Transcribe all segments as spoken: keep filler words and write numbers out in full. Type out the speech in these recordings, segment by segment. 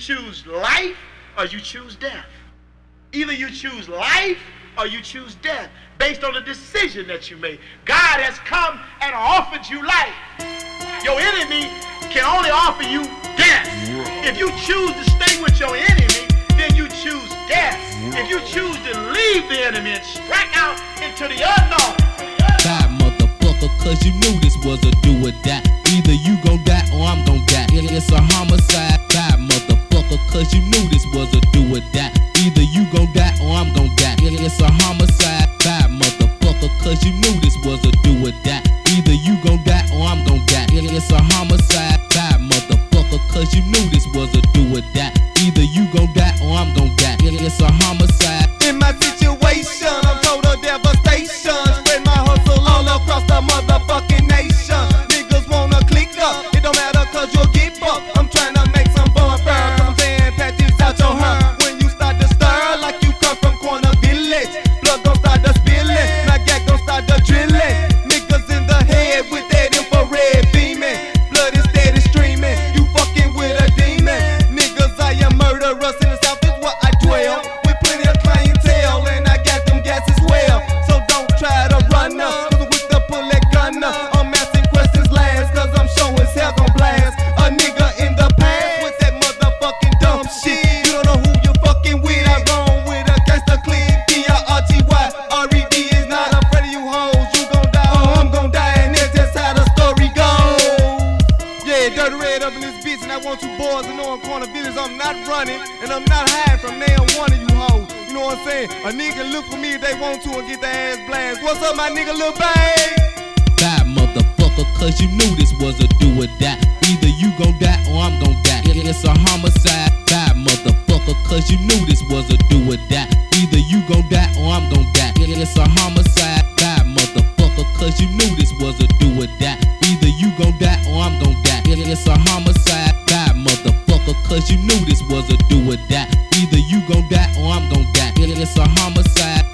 choose life or you choose death. Either you choose life or you choose death based on the decision that you made. God has come and offered you life. Your enemy can only offer you death. If you choose to stay with your enemy, then you choose death. If you choose to leave the enemy and strike out into the unknown. Die, motherfucker, cause you knew this was a do or die. Either you gon' die or I'm gon' die. It's a homicide. Die, motherfucker, cause you knew this was a do or die. Either you gon' die or I'm gon' die. It's a homicide. Die, motherfucker, cause you knew this was a do or die. Either you gon' die or I'm gon' die. It's a homicide. Die, motherfucker, cause you knew this was a do or die. Either you gon' die or I'm gon' die. It's a homicide. In my situation, I'm total devastation. Spread my hustle all across the motherfucking nation. Niggas wanna click up, it don't matter cause you'll get fucked. I'm trying to make some bonfire, cause I'm saying patches out your hair. When you start to stir like you come from corner village, blood gon' start to spilling, my gat gon' start to drilling. Niggas in the head with that infrared beaming, blood is steady streaming, you fucking with a demon. Niggas, I am murderous in the south is where I dwell. With plenty of clientele and I got them gas as well. So don't try to run up, cause I'm with the pull that gun up. I'm asking questions last, cause I'm sure as hell gon' blast a nigga in the past with that motherfucking dumb shit. You don't know who you fucking with. I roam with a gangster clique. D R T Y R E D is not afraid of you hoes. You gon' die or I'm gon' die, and that's just how the story goes. Yeah, Dirty Red up in this bitch, and I want you boys to know in Corner Village I'm not running, and I'm not hiding from damn one of you hoes. You know what I'm saying? A nigga look for me if they want to and get their ass blast. What's up, my nigga Lil Babe? Die, motherfucker, cause you knew this was a do or die. Either you gon' die or I'm gon' die. It's a homicide. Die, motherfucker, cause you knew this was a do or die. Either you gon' die or I'm gon' die. It's a homicide. Die, motherfucker, cause you knew this was a do or die. Either you gon' die or I'm gon' die. It's a homicide. Die, motherfucker, cause you knew this was a do or die. Either you gon' die or I'm gon' die. It's a homicide.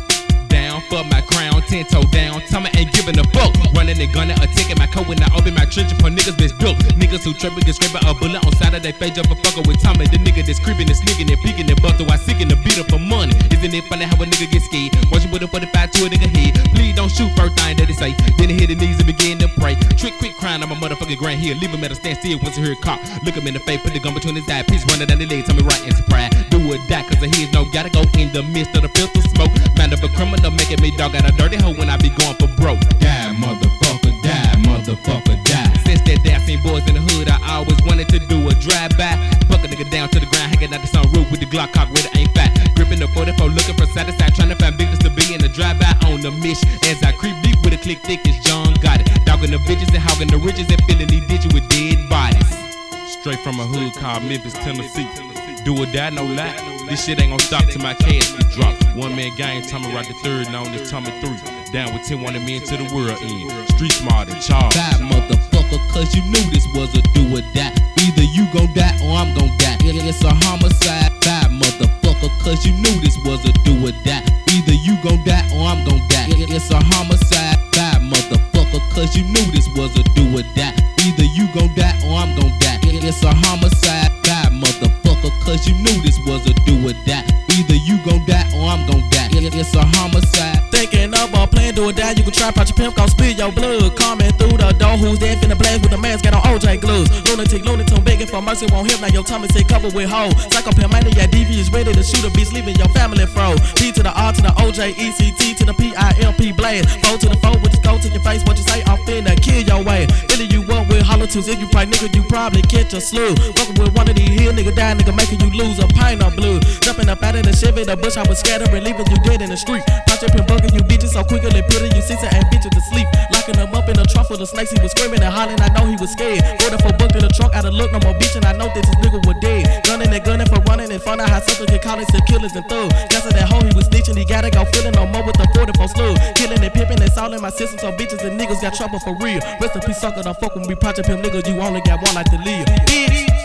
Down for my crown, ten toe down. Tommy ain't giving a fuck. Running and gunning, or taking my coat when I open my trench for niggas that's built. Niggas who tripping, get scraping a bullet on side of their face just for fucking with Tommy. The nigga that's creeping and sneaking and peeking and busting while seeking to beat up for money. Isn't it funny how a nigga get scared? Once you put a forty-five to a nigga head, please don't shoot first thing that they say. Then he hit the knees and begin to pray. Trick, quick crying on my motherfucking grand heel. Leave him at a standstill once he hear a cop. Look him in the face, put the gun between his eyes. Piece running down the leg, tell me right and surprise. Do or die, cause the head's no gotta go in the midst of the pistol smoke. Man of a criminal, making me dog out a dirty hoe when I be going for broke. Die, motherfucker, die, motherfucker, die. Since that day I seen boys in the hood, I always wanted to do a drive-by. Fuck a nigga down to the ground, hanging out the sunroof with the Glock cock with it ain't fat. Gripping the forty-four, looking for side to side, trying to find victims to be in the drive-by on the mission. As I creep deep with a click thick as John got it. Dogging the bitches and hogging the riches and filling these ditches with dead bodies. Straight from a hood called Memphis, Tennessee. Do or die, no lie. This shit ain't gon' stop till my cash get dropped. One man gang, Tommy right the third, known as Tommy three. Down with ten wanted men to the world end. Street smart and charged. Die, motherfucker, cause you knew this was a do or die. Either you gon' die or I'm gon' die. It's a homicide. Die, motherfucker, cause you knew this was a do or die. Either you gon' die or I'm gon' die. It's a homicide. Die, motherfucker, cause you knew this was a do or die. Either you gon' die or I'm gon' die. It's a homicide. Die, motherfucker, cause you knew this was a do or die. Either you gon' die or I'm gon' die. It's a homicide. Thinking about playing do or die, you can try pot your pimp, gon' spill your blood. Coming through the door, who's there finna blast with a mask, got on O J gloves. Lunatic, lunatic, begging for mercy, won't help, now your tummy say covered with hoes. Psychopath maniac, D V is ready to shoot a bitch, leaving your family froze. D to the R to the O J, E C T to the P I L P blast. Four to the four, with just go to your face, what you say, I'm finna kill your way. Filling you up with hollow twos, if you pray nigga, you probably catch a slew. Fucking with one of these here, nigga die, nigga making you lose a pint of blue. Jumping up out of the Chevy, the bush, I was scattering, leaving you dead in the street. Pot your pin bugging you bitches so quickly, putting you six and bitches to sleep. Locking them up in a trunk full of snakes, he was screaming and hollering, I know he was scared. Order for booked in the trunk, out of look, no more bitch, and I know that this nigga was dead. Gunning and gunning for running and find out how something can call it to killers and thugs. Guessing that hoe he was snitching, he gotta go feeling no more with the forty-four slug. Killing and pimping, it's all in my system, so bitches and niggas got trouble for real. Rest in peace, sucker, don't fuck with me, project pimp nigga, you only got one life to live. Bitch.